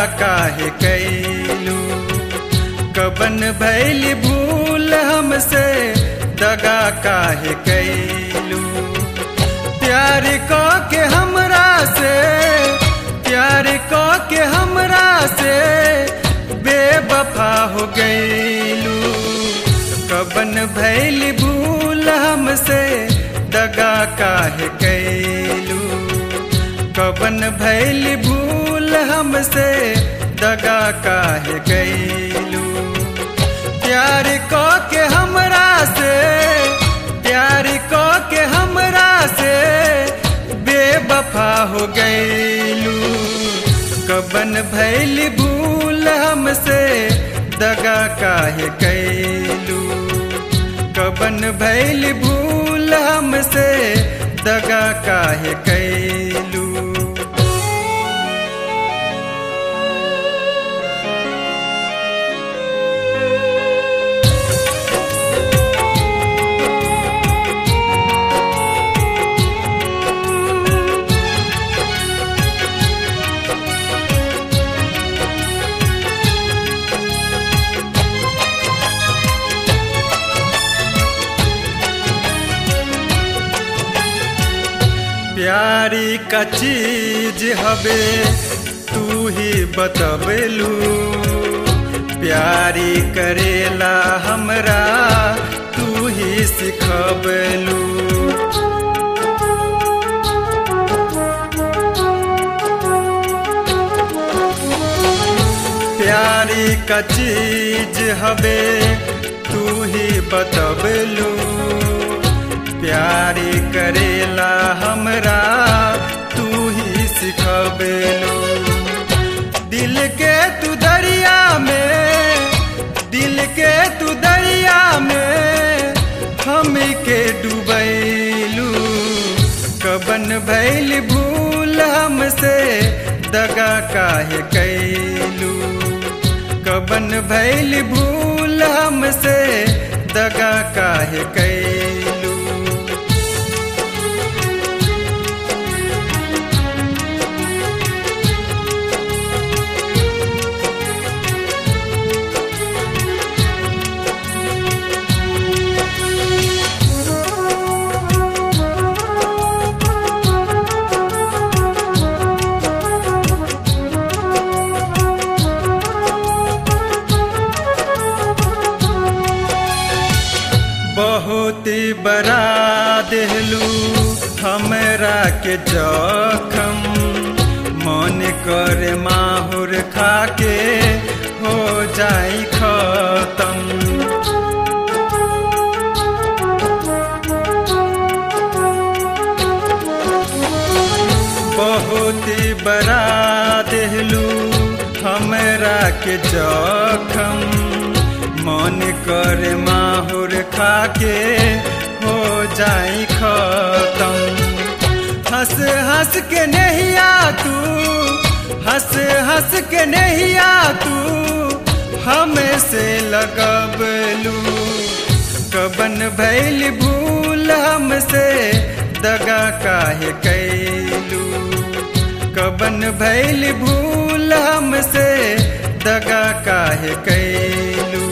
काहे कैलू, कबन भैल भूल हमसे दगा काहे कैलू। प्यार को के हमरा से, प्यार को के हमरा से बेवफा हो गईलू, कबन भैल भूल हमसे दगा काहे कैलू, कबन भैल भूल हमसे दगा काहे कैलू। प्यार को के हमरा से, प्यार को के हमरा से बेवफा हो गईलू, कबन भैल भूल हमसे दगा काहे कैलू, कबन भैल भूल हमसे दगा काहे कैलू। प्यारी का चीज हवे तू ही बतबलू, प्यारी करेला हमरा तू ही सिखबलू। प्यारी का चीज हवे तू ही बतबलू, प्यारी करेला हमरा तू ही सिखबेलू। दिल के तू दरिया में, दिल के तू दरिया में हम के डूबैलू, कबन भैल भूल हमसे दगा काहे कैलू, कबन भैल भूल हमसे दगा काहे कैलू। बहुत बड़ा देहलू हमरा के जखम, मन कर माहुर खाके हो जाई खत्म। बहुत बड़ा देहलू हमरा के जखम, मन कर माहुर खाके हो जाई खत्म। हंस हंस के नहिया तू, हंस हंस के नहिया तू हमें से लगबलू, कबन भैल भूल हमसे दगा काहे कैलू, कबन भैल भूल हमसे दगा काहे कैलू।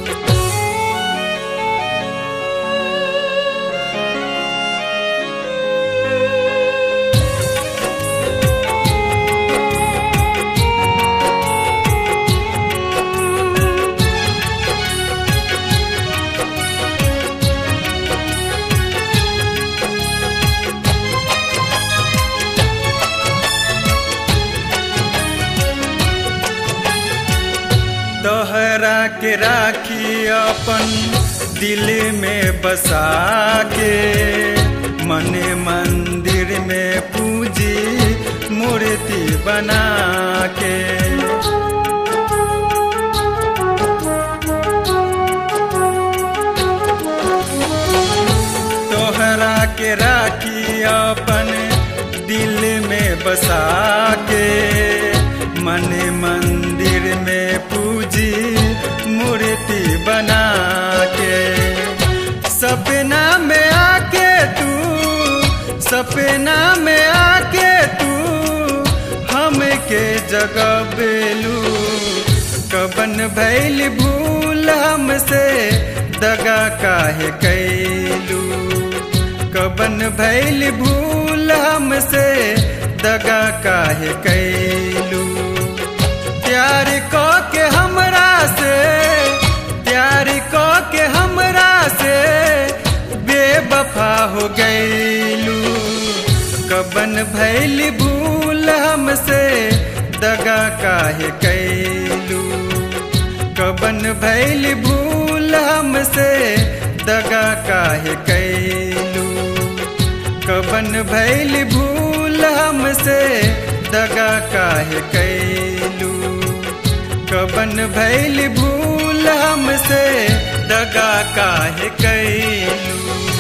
तोहरा के राखी अपन दिल में बसा के, मन मंदिर में पूजी मूर्ति बना के। तोहरा के राखी अपन दिल में बसा के, मन मंदिर में पूजी मूर्ति बना के। सपना में आके तू, सपना में आके तू हम हमके जगबेलू कबन भैल भूल हमसे दगा काहे कैलू कबन भैल भूल हमसे दगा काहे कैलू प्यार को के हमरा से प्यार को के हमरा से बेवफा हो गईलू कबन भैल भूल हमसे दगा काहे कैलू कबन भैल भूल हमसे दगा काहे कैलू कबन भैल भूल हमसे दगा काहे कैलू कबन भैल भूल हमसे दगा काहे कैलू।